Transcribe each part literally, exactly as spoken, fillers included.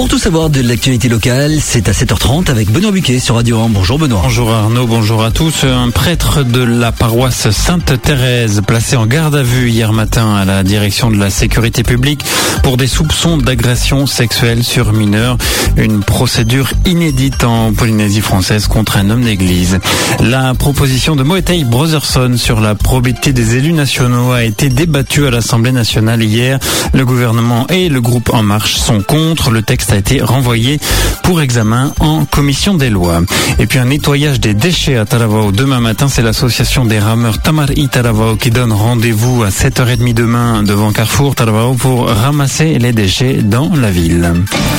Pour tout savoir de l'actualité locale, c'est à sept heures trente avec Benoît Buquet sur Radio un. Bonjour Benoît. Bonjour Arnaud, bonjour à tous. Un prêtre de la paroisse Sainte-Thérèse placé en garde à vue hier matin à la direction de la sécurité publique pour des soupçons d'agression sexuelle sur mineurs. Une procédure inédite en Polynésie française contre un homme d'église. La proposition de Moetai Brotherson sur la probité des élus nationaux a été débattue à l'Assemblée nationale hier. Le gouvernement et le groupe En Marche sont contre. Le texte a été renvoyé pour examen en commission des lois. Et puis un nettoyage des déchets à Taravao demain matin, c'est l'association des rameurs Tamari Taravao qui donne rendez-vous à sept heures trente demain devant Carrefour Taravao pour ramasser les déchets dans la ville.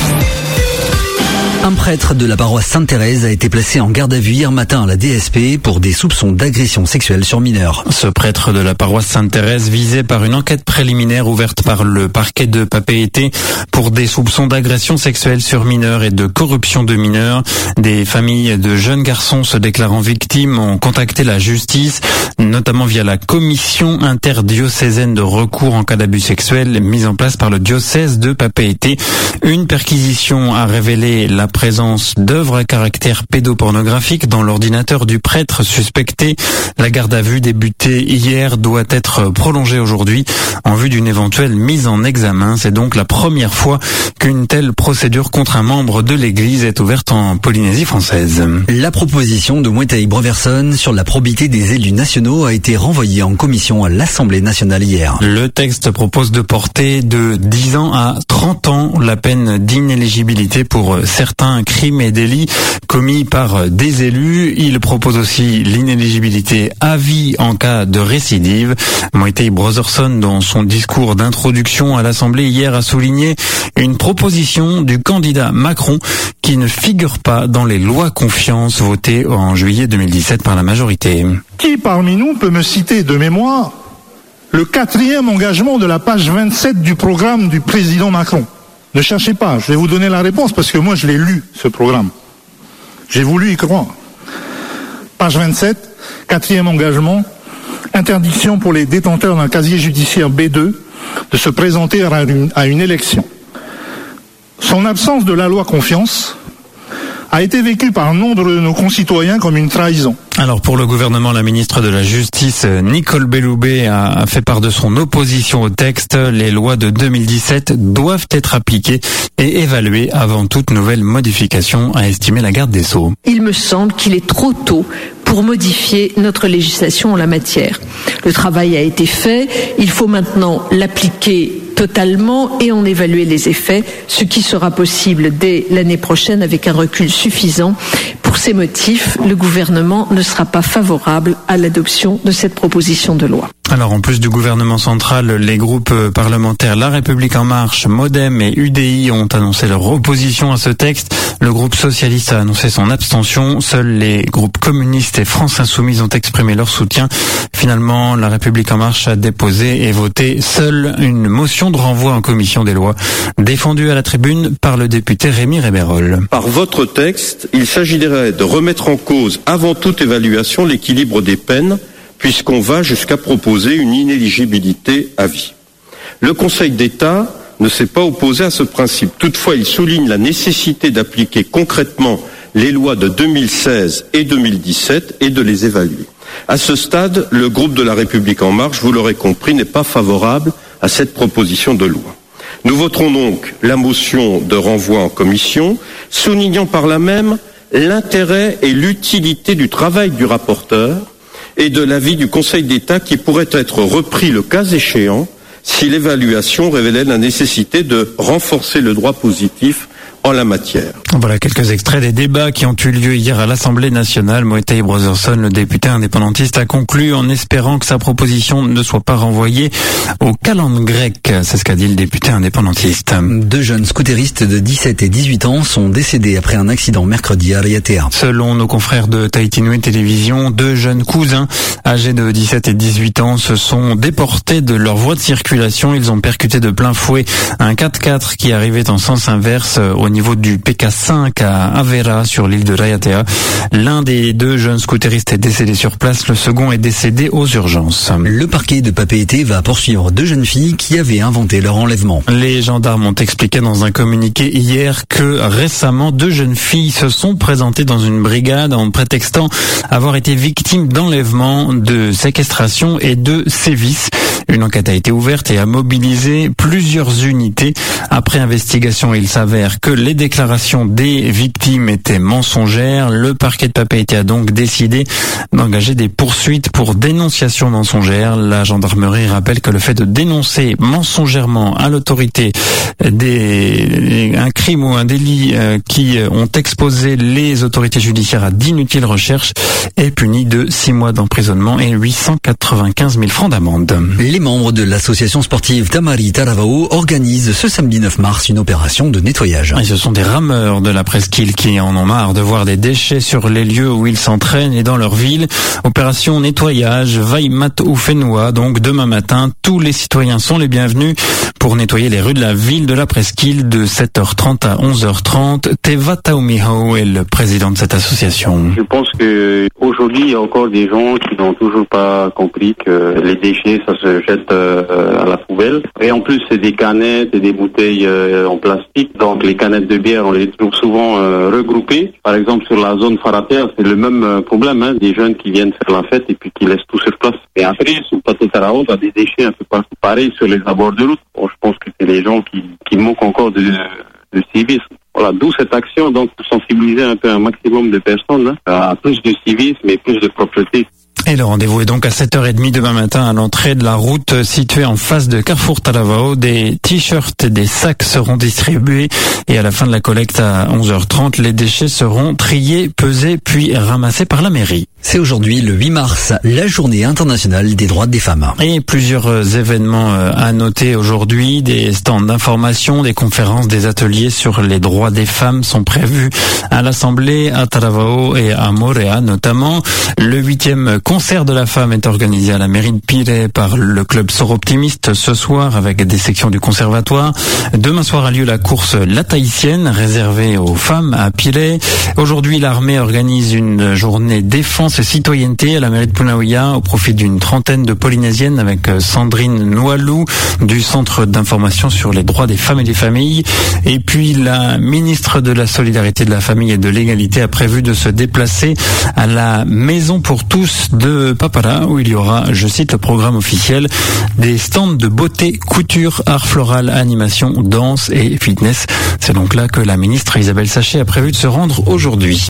Un prêtre de la paroisse Sainte-Thérèse a été placé en garde à vue hier matin à la D S P pour des soupçons d'agression sexuelle sur mineurs. Ce prêtre de la paroisse Sainte-Thérèse visé par une enquête préliminaire ouverte par le parquet de Papeete pour des soupçons d'agression sexuelle sur mineurs et de corruption de mineurs. Des familles de jeunes garçons se déclarant victimes ont contacté la justice, notamment via la commission interdiocésaine de recours en cas d'abus sexuels mise en place par le diocèse de Papeete. Une perquisition a révélé la présence d'œuvres à caractère pédopornographique dans l'ordinateur du prêtre suspecté. La garde à vue débutée hier doit être prolongée aujourd'hui en vue d'une éventuelle mise en examen. C'est donc la première fois qu'une telle procédure contre un membre de l'Église est ouverte en Polynésie française. La proposition de Moetai Brotherson sur la probité des élus nationaux a été renvoyée en commission à l'Assemblée nationale hier. Le texte propose de porter de dix ans à trente ans la peine d'inéligibilité pour certains crimes et délits commis par des élus. Il propose aussi l'inéligibilité à vie en cas de récidive. Moetai Brotherson, dans son discours d'introduction à l'Assemblée hier, a souligné une proposition du candidat Macron qui ne figure pas dans les lois confiance votées en juillet deux mille dix-sept par la majorité. Qui parmi nous peut me citer de mémoire le quatrième engagement de la page vingt-sept du programme du président Macron? Ne cherchez pas, je vais vous donner la réponse parce que moi je l'ai lu, ce programme. J'ai voulu y croire. Page vingt-sept, quatrième engagement, interdiction pour les détenteurs d'un casier judiciaire B deux de se présenter à une, à une élection. Son absence de la loi confiance a été vécue par nombre de nos concitoyens comme une trahison. Alors pour le gouvernement, la ministre de la Justice, Nicole Belloubet, a fait part de son opposition au texte. Les lois de deux mille dix-sept doivent être appliquées et évaluées avant toute nouvelle modification, a estimé la garde des Sceaux. Il me semble qu'il est trop tôt pour modifier notre législation en la matière. Le travail a été fait, il faut maintenant l'appliquer totalement et en évaluer les effets, ce qui sera possible dès l'année prochaine avec un recul suffisant. Pour ces motifs, le gouvernement ne sera pas favorable à l'adoption de cette proposition de loi. Alors en plus du gouvernement central, les groupes parlementaires La République En Marche, Modem et U D I ont annoncé leur opposition à ce texte. Le groupe socialiste a annoncé son abstention. Seuls les groupes communistes et France Insoumise ont exprimé leur soutien. Finalement, La République En Marche a déposé et voté seule une motion de renvoi en commission des lois, défendue à la tribune par le député Rémi Rébérol. Par votre texte, il s'agirait de remettre en cause avant toute évaluation l'équilibre des peines, puisqu'on va jusqu'à proposer une inéligibilité à vie. Le Conseil d'État ne s'est pas opposé à ce principe. Toutefois, il souligne la nécessité d'appliquer concrètement les lois de deux mille seize et deux mille dix-sept et de les évaluer. À ce stade, le groupe de La République En Marche, vous l'aurez compris, n'est pas favorable à cette proposition de loi. Nous voterons donc la motion de renvoi en commission, soulignant par là même l'intérêt et l'utilité du travail du rapporteur et de l'avis du Conseil d'État qui pourrait être repris le cas échéant si l'évaluation révélait la nécessité de renforcer le droit positif en la matière. Voilà quelques extraits des débats qui ont eu lieu hier à l'Assemblée nationale. Moetai Brotherson, le député indépendantiste, a conclu en espérant que sa proposition ne soit pas renvoyée au calendrier grec. C'est ce qu'a dit le député indépendantiste. Deux jeunes scooteristes de dix-sept et dix-huit ans sont décédés après un accident mercredi à Raiatea. Selon nos confrères de Tahiti Nui Télévision, deux jeunes cousins âgés de dix-sept et dix-huit ans se sont déportés de leur voie de circulation. Ils ont percuté de plein fouet un quatre-quatre qui arrivait en sens inverse au niveau du P K cinq à Avera sur l'île de Rayatea. L'un des deux jeunes scooteristes est décédé sur place, le second est décédé aux urgences. Le parquet de Papeete va poursuivre deux jeunes filles qui avaient inventé leur enlèvement. Les gendarmes ont expliqué dans un communiqué hier que récemment deux jeunes filles se sont présentées dans une brigade en prétextant avoir été victimes d'enlèvement, de séquestration et de sévices. Une enquête a été ouverte et a mobilisé plusieurs unités. Après investigation, il s'avère que les déclarations des victimes étaient mensongères. Le parquet de Papeete a donc décidé d'engager des poursuites pour dénonciation mensongère. La gendarmerie rappelle que le fait de dénoncer mensongèrement à l'autorité des, un crime ou un délit euh, qui ont exposé les autorités judiciaires à d'inutiles recherches est puni de six mois d'emprisonnement et huit cent quatre-vingt-quinze mille francs d'amende. Les membres de l'association sportive Tamari Taravao organisent ce samedi neuf mars une opération de nettoyage. Et ce sont des rameurs de la presqu'île qui en ont marre de voir des déchets sur les lieux où ils s'entraînent et dans leur ville. Opération nettoyage Vaimat ou Fenua. Donc demain matin, tous les citoyens sont les bienvenus pour nettoyer les rues de la ville de la presqu'île de sept heures trente à onze heures trente. Teva Taumihao est le président de cette association. Je pense que aujourd'hui il y a encore des gens qui n'ont toujours pas compris que les déchets ça se jette euh, à la poubelle. Et en plus c'est des canettes et des bouteilles euh, en plastique. Donc les canettes de bière on les trouve souvent euh, regroupées. Par exemple sur la zone Farater c'est le même euh, problème. Hein, des jeunes qui viennent faire la fête et puis qui laissent tout sur place. Et après sur Papeete Taravao t'as des déchets un peu partout. Pareil sur les abords de route. Bon, je pense que c'est les gens qui, qui manquent encore de, de civisme. Voilà, d'où cette action, donc pour sensibiliser un peu un maximum de personnes hein, à plus de civisme et plus de propreté. Et le rendez-vous est donc à sept heures trente demain matin à l'entrée de la route située en face de Carrefour Taravao. Des t-shirts et des sacs seront distribués et à la fin de la collecte à onze heures trente, les déchets seront triés, pesés puis ramassés par la mairie. C'est aujourd'hui le huit mars, la journée internationale des droits des femmes. Et plusieurs événements à noter aujourd'hui, des stands d'information, des conférences, des ateliers sur les droits des femmes sont prévus à l'Assemblée, à Taravao et à Morea notamment. Le huitième concert de la femme est organisé à la mairie de Pire par le club Soroptimiste ce soir avec des sections du conservatoire. Demain soir a lieu la course lataïtienne réservée aux femmes à Pire. Aujourd'hui, l'armée organise une journée défense et citoyenneté à la mairie de Punaouia au profit d'une trentaine de Polynésiennes avec Sandrine Noalou du Centre d'information sur les droits des femmes et des familles. Et puis la ministre de la Solidarité, de la Famille et de l'Égalité a prévu de se déplacer à la Maison pour tous de Papara où il y aura, je cite le programme officiel, des stands de beauté, couture, art floral, animation, danse et fitness. C'est donc là que la ministre Isabelle Sachet a prévu de se rendre aujourd'hui.